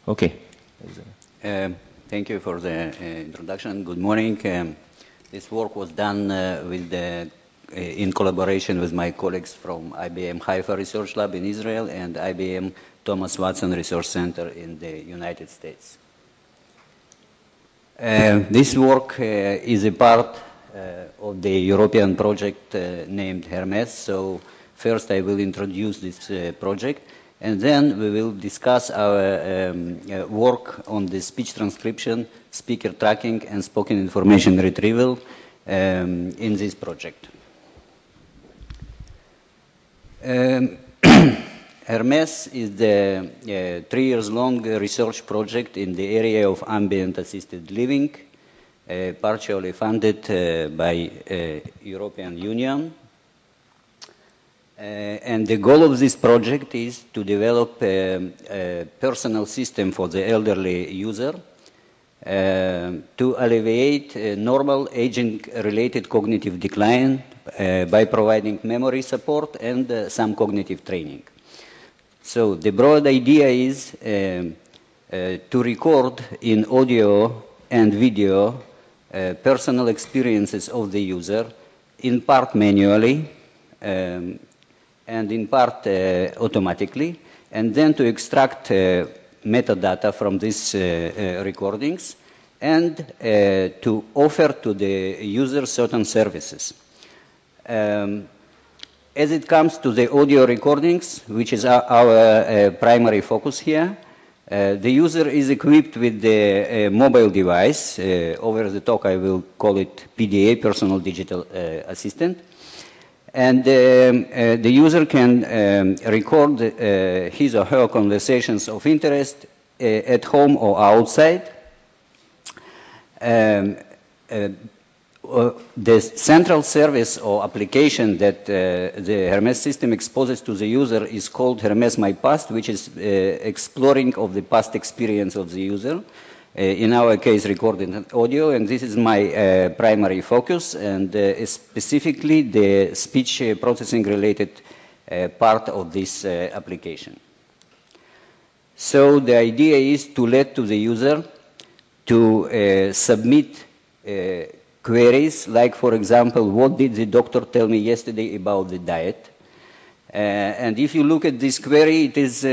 Okay. Thank you for the introduction. Good morning. This work was done in collaboration with my colleagues from IBM Haifa Research Lab in Israel and IBM Thomas Watson Research Center in the United States. This work is a part of the European project named Hermes. So first I will introduce this project, and then we will discuss our work on the speech transcription, speaker tracking, and spoken information retrieval in this project. Hermes is the 3 years long research project in the area of ambient assisted living, partially funded by European Union. And the goal of this project is to develop a personal system for the elderly user to alleviate normal aging-related cognitive decline by providing memory support and some cognitive training. So the broad idea is to record in audio and video personal experiences of the user, in part manually and in part automatically, and then to extract metadata from these recordings and to offer to the user certain services. As it comes to the audio recordings, which is our primary focus here, the user is equipped with the mobile device. Over the talk, I will call it PDA, Personal Digital Assistant. And the user can record his or her conversations of interest at home or outside. The central service or application that the Hermes system exposes to the user is called Hermes My Past, which is exploring of the past experience of the user. In our case, recorded audio, and this is my primary focus, and specifically the speech processing related part of this application. So the idea is to let to the user to submit queries like, for example, what did the doctor tell me yesterday about the diet? And if you look at this query, it is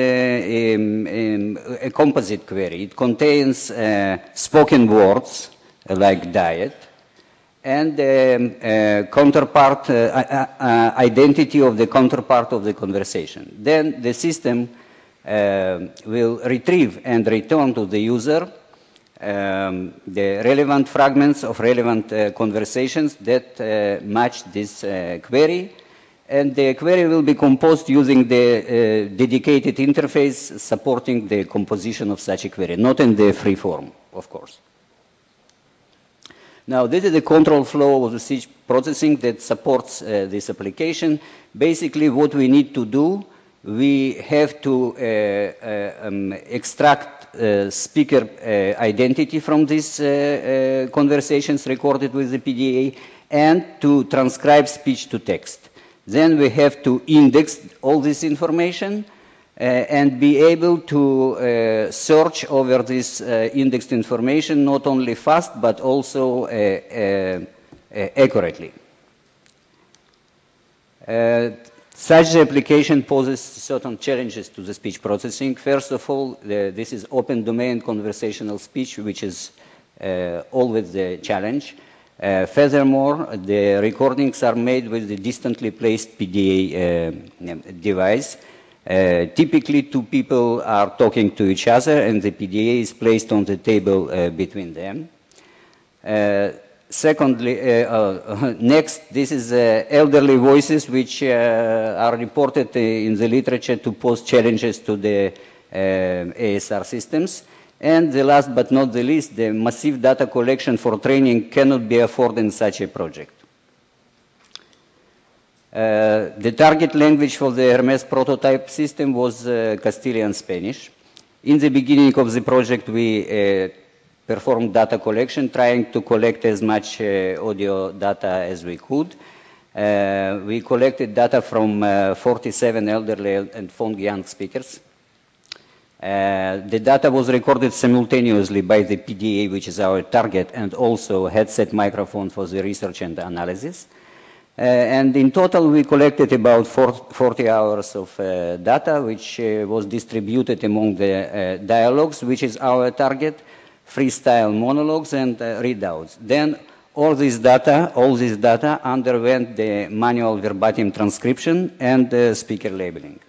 a composite query. It contains spoken words like diet and counterpart identity of the counterpart of the conversation. Then the system will retrieve and return to the user the relevant fragments of relevant conversations that match this query, and the query will be composed using the dedicated interface supporting the composition of such a query, not in the free form, of course. Now, this is the control flow of the speech processing that supports this application. Basically, what we need to do, we have to extract speaker identity from these conversations recorded with the PDA and to transcribe speech to text. Then we have to index all this information and be able to search over this indexed information not only fast but also accurately. Such application poses certain challenges to the speech processing. First of all, this is open domain conversational speech, which is always the challenge. Furthermore, the recordings are made with the distantly placed PDA device. Typically, two people are talking to each other, and the PDA is placed on the table between them. Secondly, next, this is elderly voices which are reported in the literature to pose challenges to the ASR systems. And the last but not the least, the massive data collection for training cannot be afforded in such a project. The target language for the Hermes prototype system was Castilian Spanish. In the beginning of the project, we performed data collection, trying to collect as much audio data as we could. We collected data from 47 elderly and Fong young speakers. The data was recorded simultaneously by the PDA, which is our target, and also headset microphone for the research and analysis. And in total, we collected about 40 hours of data, which was distributed among the dialogues, which is our target, freestyle monologues, and readouts. Then all this data underwent the manual verbatim transcription and speaker labeling.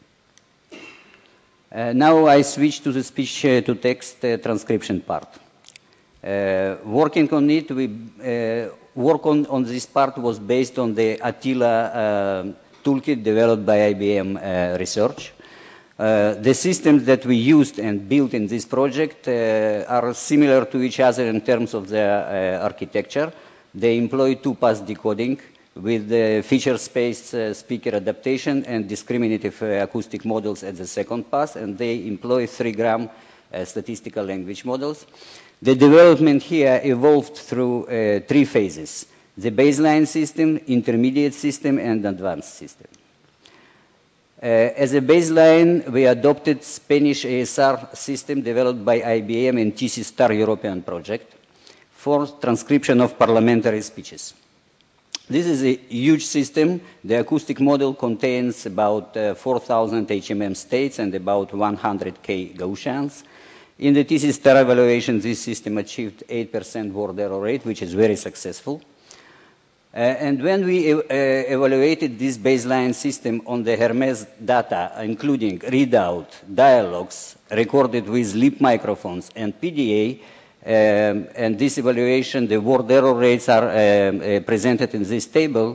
Now I switch to the speech-to-text transcription part. Working on it, work on this part was based on the Attila toolkit developed by IBM Research. The systems that we used and built in this project are similar to each other in terms of their architecture. They employ two-pass decoding with the feature space speaker adaptation and discriminative acoustic models at the second pass, and they employ 3-gram statistical language models. The development here evolved through 3 phases: the baseline system, intermediate system, and advanced system. As a baseline, we adopted Spanish ASR system developed by IBM and TC Star European project for transcription of parliamentary speeches. This is a huge system. The acoustic model contains about 4,000 HMM states and about 100K Gaussians. In the TC Star evaluation, this system achieved 8% word error rate, which is very successful. And when we evaluated this baseline system on the Hermes data, including readout, dialogues recorded with lip microphones and PDA, and this evaluation, the word error rates are presented in this table.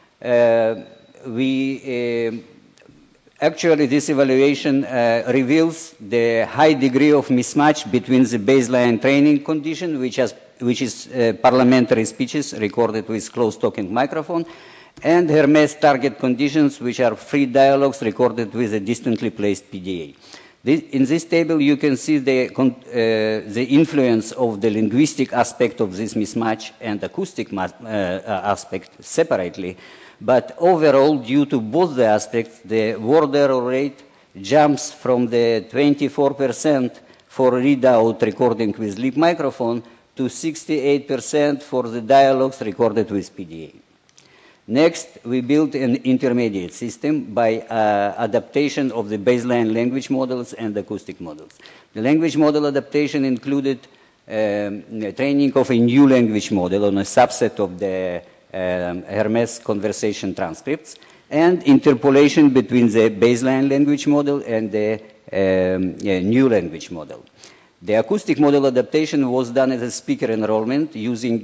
Actually, this evaluation reveals the high degree of mismatch between the baseline training condition, which is parliamentary speeches recorded with close-talking microphone, and Hermes target conditions, which are free dialogues recorded with a distantly placed PDA. In this table, you can see the influence of the linguistic aspect of this mismatch and acoustic aspect separately. But overall, due to both the aspects, the word error rate jumps from the 24% for readout recording with lip microphone to 68% for the dialogues recorded with PDA. Next, we built an intermediate system by adaptation of the baseline language models and acoustic models. The language model adaptation included training of a new language model on a subset of the Hermes conversation transcripts and interpolation between the baseline language model and the new language model. The acoustic model adaptation was done as a speaker enrollment using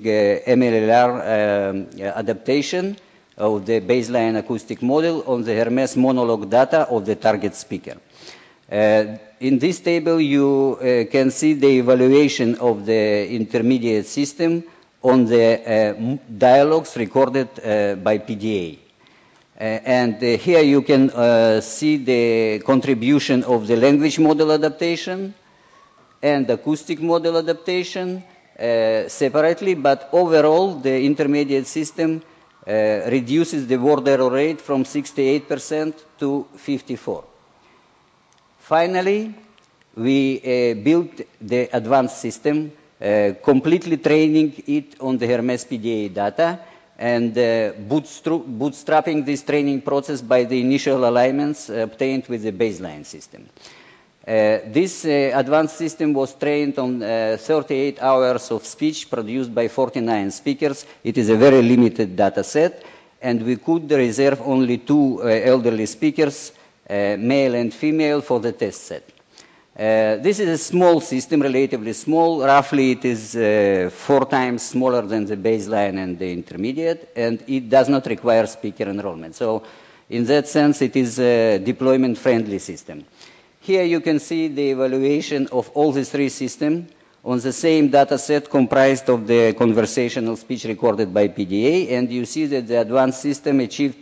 MLLR adaptation of the baseline acoustic model on the Hermes monologue data of the target speaker. In this table, you can see the evaluation of the intermediate system on the dialogues recorded by PDA. And here you can see the contribution of the language model adaptation and acoustic model adaptation separately, but overall the intermediate system reduces the word error rate from 68% to 54%. Finally, we built the advanced system, completely training it on the Hermes PDA data and bootstrapping this training process by the initial alignments obtained with the baseline system. This advanced system was trained on 38 hours of speech produced by 49 speakers. It is a very limited data set, and we could reserve only 2 elderly speakers, male and female, for the test set. This is a small system, relatively small. Roughly it is 4 times smaller than the baseline and the intermediate, and it does not require speaker enrollment. So in that sense, it is a deployment-friendly system. Here you can see the evaluation of all the 3 systems on the same data set comprised of the conversational speech recorded by PDA, and you see that the advanced system achieved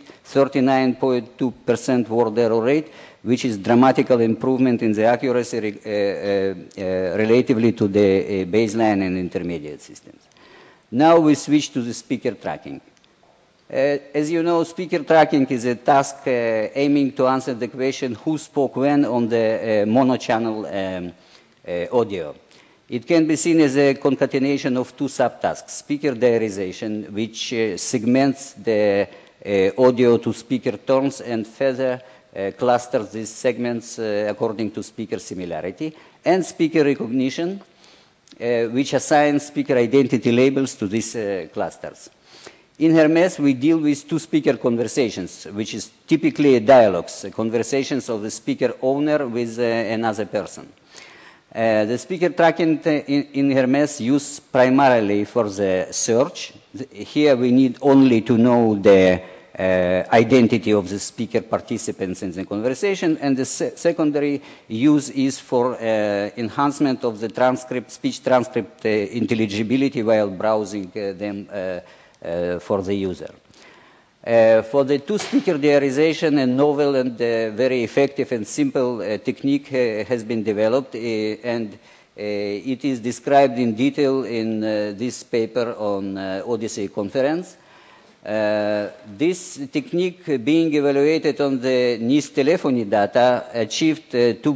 39.2% word error rate, which is dramatical improvement in the accuracy relatively to the baseline and intermediate systems. Now we switch to the speaker tracking. As you know, speaker tracking is a task aiming to answer the question who spoke when on the mono-channel audio. It can be seen as a concatenation of two subtasks: speaker diarization, which segments the audio to speaker tones and further clusters these segments according to speaker similarity, and speaker recognition, which assigns speaker identity labels to these clusters. In Hermes, we deal with two-speaker conversations, which is typically dialogues, conversations of the speaker owner with another person. The speaker tracking in Hermes used primarily for the search. Here we need only to know the identity of the speaker participants in the conversation, and the secondary use is for enhancement of the transcript, speech transcript intelligibility while browsing them for the user. For the two-speaker diarization, a novel and very effective and simple technique has been developed, and it is described in detail in this paper on Odyssey conference. This technique, being evaluated on the NIS telephony data, achieved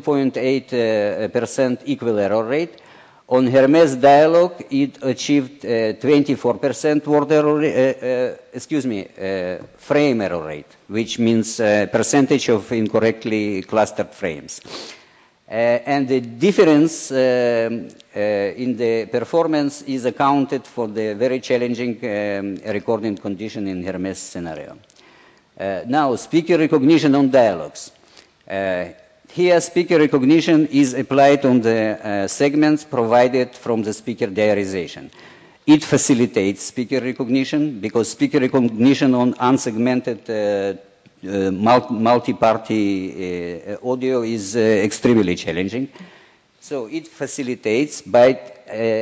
2.8% equal error rate. On Hermes dialogue, it achieved 24% word error, frame error rate, which means percentage of incorrectly clustered frames. And the difference in the performance is accounted for the very challenging recording condition in Hermes scenario. Now, speaker recognition on dialogues. Here, speaker recognition is applied on the segments provided from the speaker diarization. It facilitates speaker recognition because speaker recognition on unsegmented multi-party audio is extremely challenging. So it facilitates, but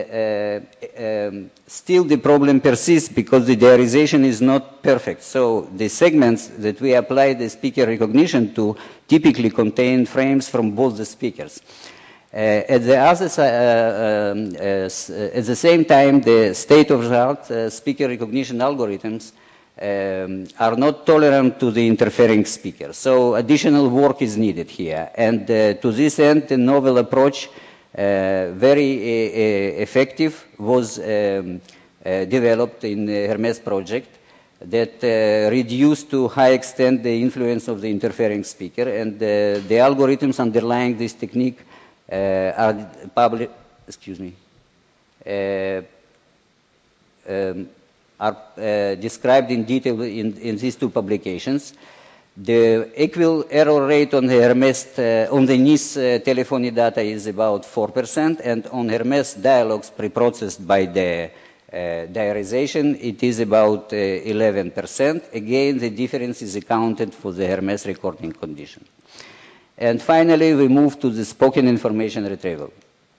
still the problem persists because the diarization is not perfect. So the segments that we apply the speaker recognition to typically contain frames from both the speakers. At the same time, the state-of-the-art speaker recognition algorithms are not tolerant to the interfering speaker. So additional work is needed here. And to this end, the novel approach, very effective, was developed in the Hermes project that reduced to high extent the influence of the interfering speaker. And the algorithms underlying this technique are published, are described in detail in these two publications. The equal error rate on the Hermes, on the NIS telephony data is about 4%, and on Hermes dialogues preprocessed by the diarization, it is about 11%. Again, the difference is accounted for the Hermes recording condition. And finally, we move to the spoken information retrieval.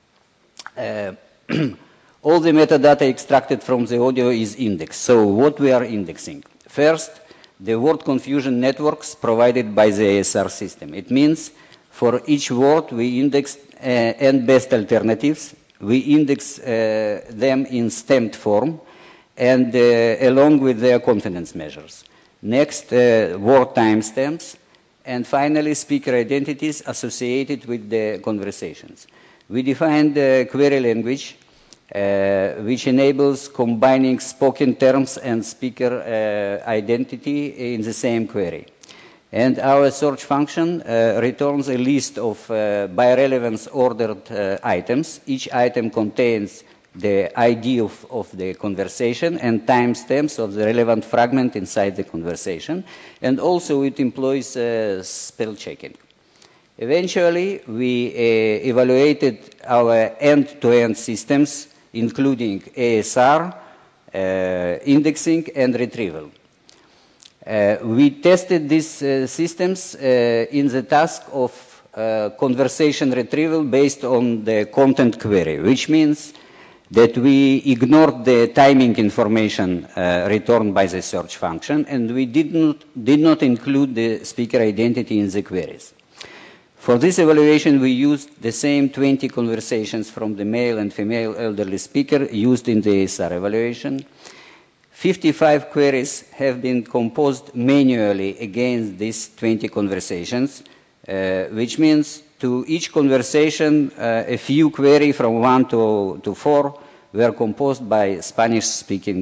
All the metadata extracted from the audio is indexed. So what we are indexing? First, the word confusion networks provided by the ASR system. It means for each word we index n best alternatives. We index them in stamped form and along with their confidence measures. Next, word timestamps. And finally, speaker identities associated with the conversations. We defined the query language, which enables combining spoken terms and speaker identity in the same query. And our search function returns a list of by relevance ordered items. Each item contains the ID of the conversation and timestamps of the relevant fragment inside the conversation. And also it employs spell checking. Eventually, we evaluated our end-to-end systems, including ASR, indexing, and retrieval. We tested these systems in the task of conversation retrieval based on the content query, which means that we ignored the timing information returned by the search function, and we did not include the speaker identity in the queries. For this evaluation, we used the same 20 conversations from the male and female elderly speaker used in the ASR evaluation. 55 queries have been composed manually against these 20 conversations, which means to each conversation, a few queries from 1 to 4 were composed by Spanish-speaking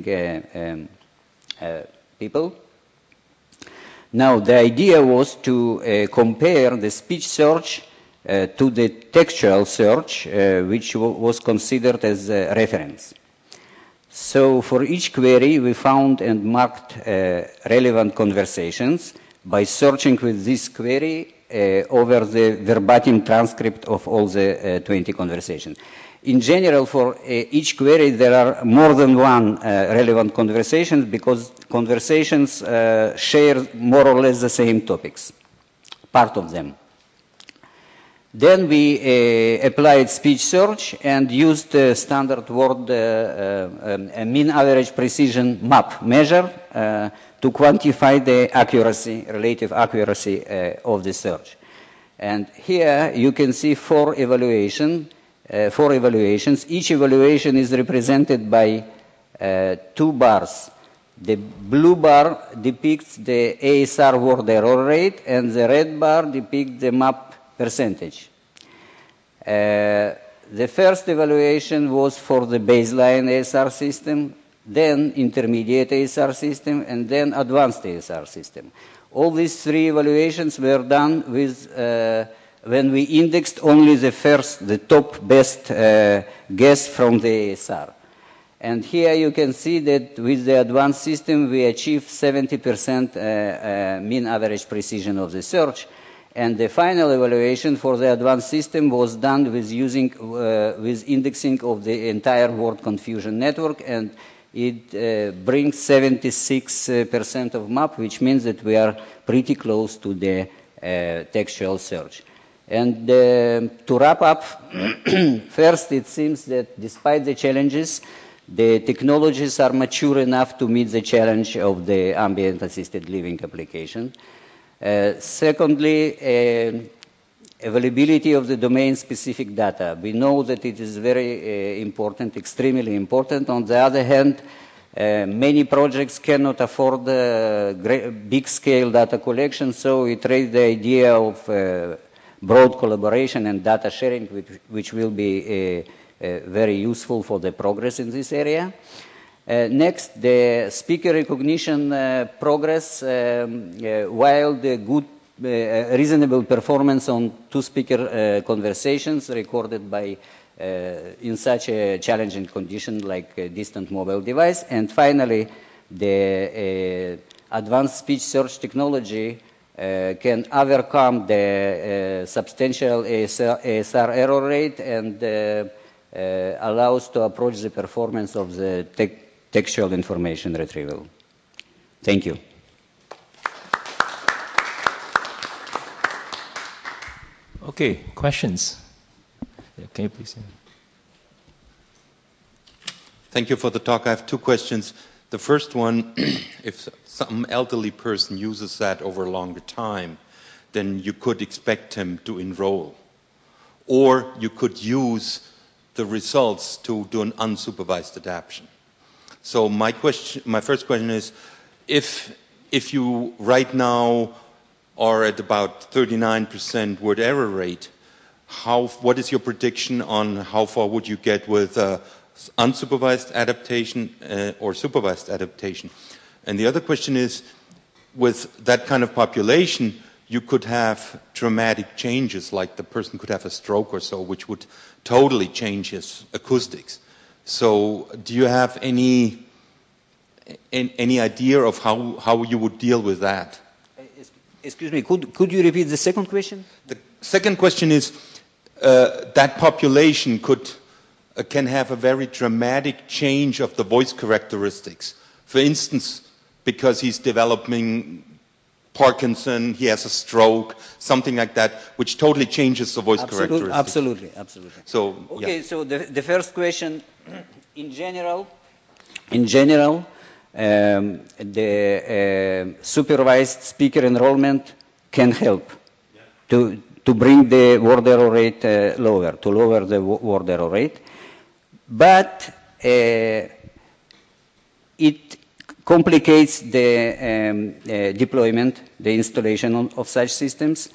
people. Now, the idea was to compare the speech search to the textual search, which was considered as a reference. So for each query, we found and marked relevant conversations by searching with this query over the verbatim transcript of all the 20 conversations. In general, for each query, there are more than one relevant conversations because conversations share more or less the same topics, part of them. Then we applied speech search and used standard word mean average precision map measure to quantify the accuracy, relative accuracy of the search. And here you can see four evaluations. Each evaluation is represented by 2 bars. The blue bar depicts the ASR word error rate, and the red bar depicts the map percentage. The first evaluation was for the baseline ASR system, then intermediate ASR system, and then advanced ASR system. All these 3 evaluations were done with when we indexed only the top best guess from the ASR. And here you can see that with the advanced system, we achieved 70% mean average precision of the search. And the final evaluation for the advanced system was done with indexing of the entire word confusion network, and it brings 76% of map, which means that we are pretty close to the textual search. And to wrap up, first, it seems that despite the challenges, the technologies are mature enough to meet the challenge of the ambient assisted living application. Secondly, availability of the domain-specific data. We know that it is very important, extremely important. On the other hand, many projects cannot afford big-scale data collection, so we raised the idea of broad collaboration and data sharing, which will be very useful for the progress in this area. Next, the speaker recognition progress, while the good, reasonable performance on 2-speaker conversations recorded by in such a challenging condition like a distant mobile device. And finally, the advanced speech search technology can overcome the substantial ASR error rate and allows to approach the performance of the textual information retrieval. Thank you. Okay, questions? Can you please? Thank you for the talk. I have 2 questions. The first one, if some elderly person uses that over a longer time, then you could expect him to enroll. Or you could use the results to do an unsupervised adaptation. So my first question is, if you right now are at about 39% word error rate, what is your prediction on how far would you get with unsupervised adaptation or supervised adaptation? And the other question is, with that kind of population, you could have dramatic changes, like the person could have a stroke or so, which would totally change his acoustics. So do you have any idea of how you would deal with that? Excuse me, could you repeat the second question? The second question is, that population can have a very dramatic change of the voice characteristics. For instance, because he's developing Parkinson, he has a stroke, something like that, which totally changes the voice characteristics. Absolutely. So, okay, yeah. so the first question, in general, the supervised speaker enrollment can help to bring the word error rate lower, to lower the word error rate. But it complicates the deployment, the installation of such systems.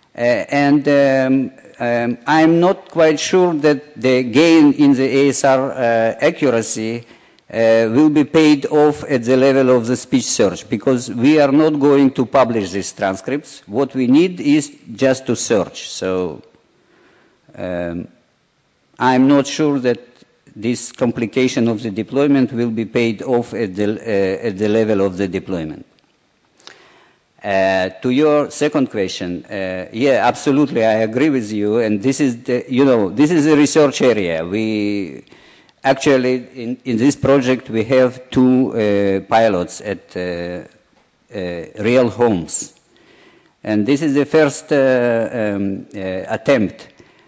I'm not quite sure that the gain in the ASR accuracy will be paid off at the level of the speech search, because we are not going to publish these transcripts. What we need is just to search. So I'm not sure that this complication of the deployment will be paid off at the level of the deployment. To your second question, yeah, absolutely, I agree with you. And this is this is a research area. We actually in this project we have two pilots at real homes, and this is the first attempt.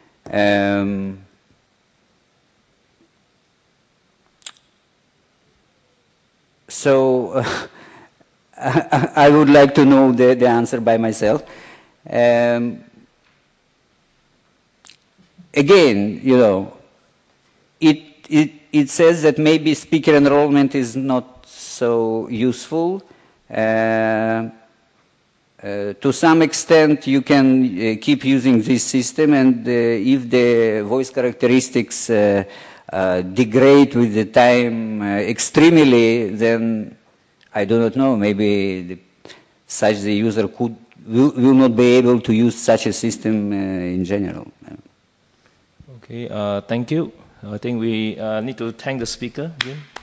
So I would like to know the answer by myself. Again, it says that maybe speaker enrollment is not so useful. To some extent, you can keep using this system, and if the voice characteristics degrade with the time extremely, then I do not know, maybe such the user will not be able to use such a system in general. Okay, thank you. I think we need to thank the speaker again.